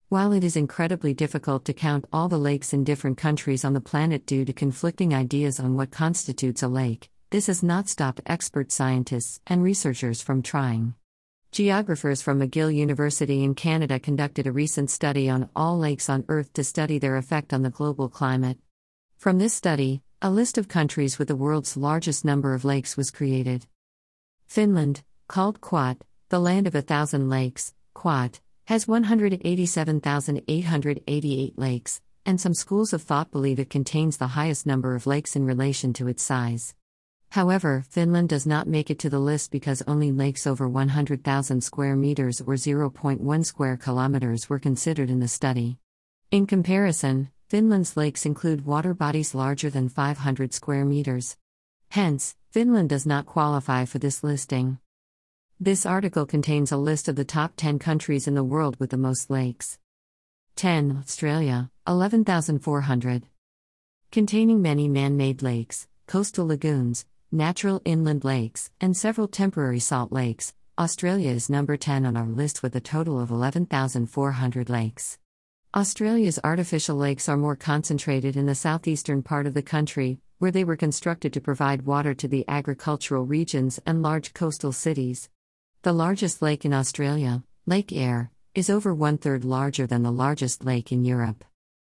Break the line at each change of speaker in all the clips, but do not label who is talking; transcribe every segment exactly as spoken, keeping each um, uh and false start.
While it is incredibly difficult to count all the lakes in different countries on the planet due to conflicting ideas on what constitutes a lake, this has not stopped expert scientists and researchers from trying. Geographers from McGill University in Canada conducted a recent study on all lakes on Earth to study their effect on the global climate. From this study, a list of countries with the world's largest number of lakes was created. Finland, called Quat, the land of a thousand lakes, Quat, has one hundred eighty-seven thousand eight hundred eighty-eight lakes, and some schools of thought believe it contains the highest number of lakes in relation to its size. However, Finland does not make it to the list because only lakes over one hundred thousand square meters or zero point one square kilometers were considered in the study. In comparison, Finland's lakes include water bodies larger than five hundred square meters. Hence, Finland does not qualify for this listing. This article contains a list of the top ten countries in the world with the most lakes. ten. Australia, eleven thousand four hundred. Containing many man-made lakes, coastal lagoons, natural inland lakes, and several temporary salt lakes, Australia is number ten on our list with a total of eleven thousand four hundred lakes. Australia's artificial lakes are more concentrated in the southeastern part of the country, where they were constructed to provide water to the agricultural regions and large coastal cities. The largest lake in Australia, Lake Eyre, is over one-third larger than the largest lake in Europe.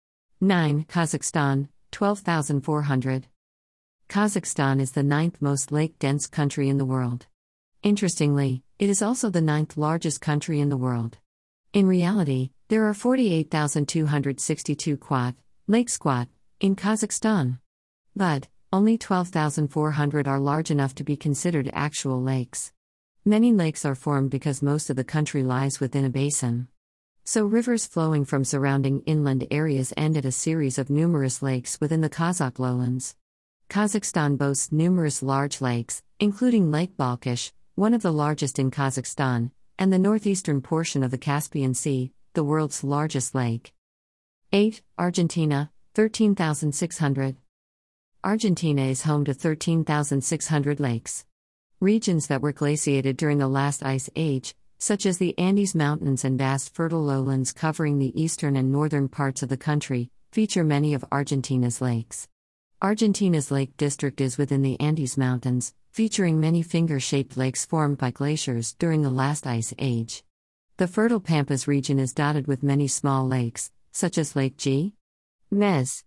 nine. Kazakhstan, twelve thousand four hundred. Kazakhstan is the ninth most lake-dense country in the world. Interestingly, it is also the ninth largest country in the world. In reality, there are forty-eight thousand two hundred sixty-two quat, lakes quat, in Kazakhstan. But, only twelve thousand four hundred are large enough to be considered actual lakes. Many lakes are formed because most of the country lies within a basin. So rivers flowing from surrounding inland areas end at a series of numerous lakes within the Kazakh lowlands. Kazakhstan boasts numerous large lakes, including Lake Balkhish, one of the largest in Kazakhstan, and the northeastern portion of the Caspian Sea, the world's largest lake. eight. Argentina, thirteen thousand six hundred. Argentina is home to thirteen thousand six hundred lakes. Regions that were glaciated during the last ice age, such as the Andes Mountains and vast fertile lowlands covering the eastern and northern parts of the country, feature many of Argentina's lakes. Argentina's lake district is within the Andes Mountains, featuring many finger-shaped lakes formed by glaciers during the last ice age. The fertile Pampas region is dotted with many small lakes, such as Lake G. Mez.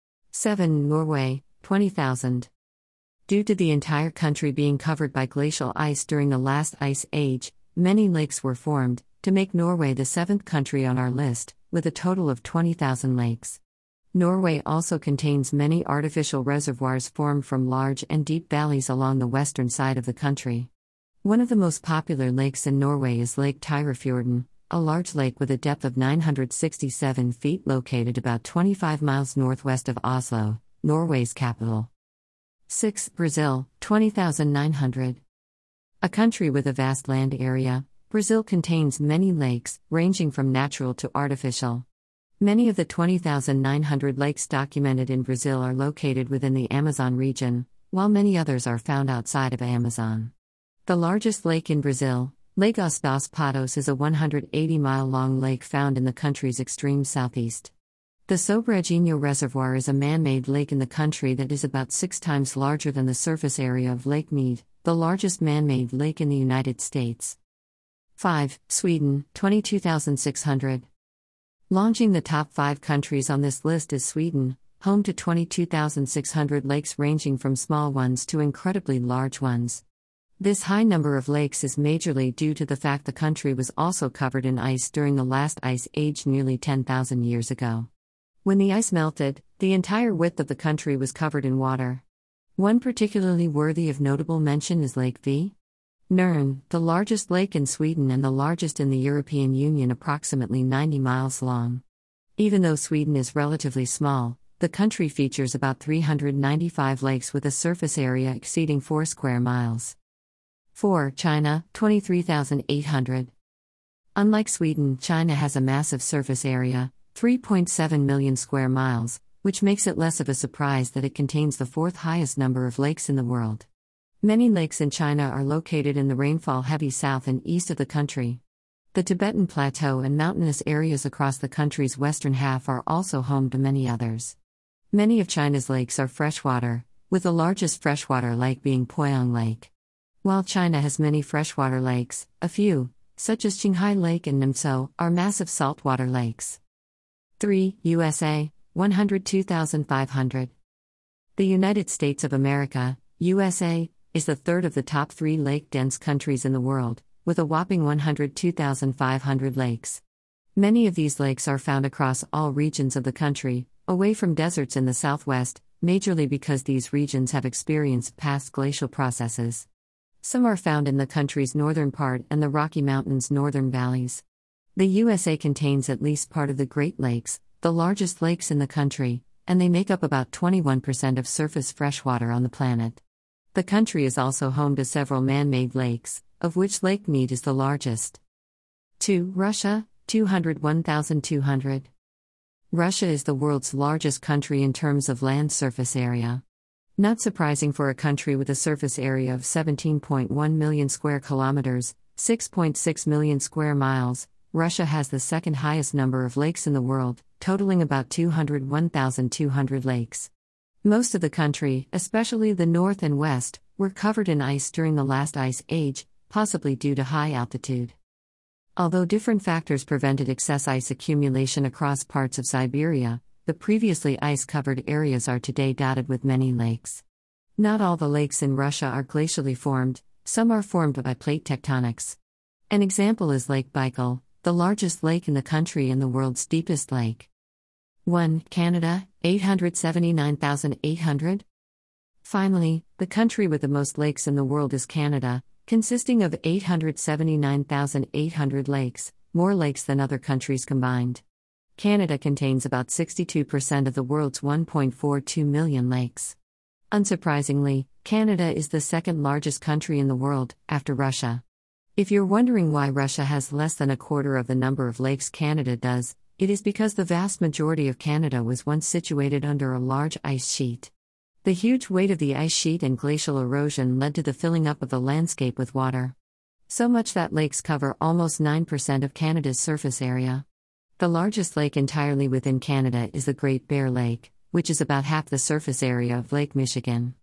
seven. Norway, twenty thousand. Due to the entire country being covered by glacial ice during the last ice age, many lakes were formed, to make Norway the seventh country on our list, with a total of twenty thousand lakes. Norway also contains many artificial reservoirs formed from large and deep valleys along the western side of the country. One of the most popular lakes in Norway is Lake Tyrifjorden, a large lake with a depth of nine hundred sixty-seven feet located about twenty-five miles northwest of Oslo, Norway's capital. six. Brazil, twenty thousand nine hundred. A country with a vast land area, Brazil contains many lakes, ranging from natural to artificial. Many of the twenty thousand nine hundred lakes documented in Brazil are located within the Amazon region, while many others are found outside of Amazon. The largest lake in Brazil, Lagos dos Patos, is a one hundred eighty mile long lake found in the country's extreme southeast. The Sobradinho Reservoir is a man-made lake in the country that is about six times larger than the surface area of Lake Mead, the largest man-made lake in the United States. five. Sweden, twenty-two thousand six hundred. Launching the top five countries on this list is Sweden, home to twenty-two thousand six hundred lakes ranging from small ones to incredibly large ones. This high number of lakes is majorly due to the fact the country was also covered in ice during the last ice age nearly ten thousand years ago. When the ice melted, the entire width of the country was covered in water. One particularly worthy of notable mention is Lake V. Nern, the largest lake in Sweden and the largest in the European Union, approximately ninety miles long. Even though Sweden is relatively small, the country features about three hundred ninety-five lakes with a surface area exceeding four square miles. four. China, twenty-three thousand eight hundred. Unlike Sweden, China has a massive surface area, three point seven million square miles, which makes it less of a surprise that it contains the fourth highest number of lakes in the world. Many lakes in China are located in the rainfall-heavy south and east of the country. The Tibetan Plateau and mountainous areas across the country's western half are also home to many others. Many of China's lakes are freshwater, with the largest freshwater lake being Poyang Lake. While China has many freshwater lakes, a few, such as Qinghai Lake and Nimso, are massive saltwater lakes. three. U S A, one hundred two thousand five hundred. The United States of America, U S A, is the third of the top three lake-dense countries in the world, with a whopping one hundred two thousand five hundred lakes. Many of these lakes are found across all regions of the country, away from deserts in the southwest, majorly because these regions have experienced past glacial processes. Some are found in the country's northern part and the Rocky Mountains' northern valleys. The U S A contains at least part of the Great Lakes, the largest lakes in the country, and they make up about twenty-one percent of surface freshwater on the planet. The country is also home to several man-made lakes, of which Lake Mead is the largest. two. Russia, two hundred one thousand two hundred. Russia is the world's largest country in terms of land surface area. Not surprising for a country with a surface area of seventeen point one million square kilometers, six point six million square miles, Russia has the second highest number of lakes in the world, totaling about two hundred one thousand two hundred lakes. Most of the country, especially the north and west, were covered in ice during the last ice age, possibly due to high altitude. Although different factors prevented excess ice accumulation across parts of Siberia, the previously ice-covered areas are today dotted with many lakes. Not all the lakes in Russia are glacially formed, some are formed by plate tectonics. An example is Lake Baikal, the largest lake in the country and the world's deepest lake. one. Canada, eight hundred seventy-nine thousand eight hundred. Finally, the country with the most lakes in the world is Canada, consisting of eight hundred seventy-nine thousand eight hundred lakes, more lakes than other countries combined. Canada contains about sixty-two percent of the world's one point four two million lakes. Unsurprisingly, Canada is the second largest country in the world, after Russia. If you're wondering why Russia has less than a quarter of the number of lakes Canada does, it is because the vast majority of Canada was once situated under a large ice sheet. The huge weight of the ice sheet and glacial erosion led to the filling up of the landscape with water. So much that lakes cover almost nine percent of Canada's surface area. The largest lake entirely within Canada is the Great Bear Lake, which is about half the surface area of Lake Michigan.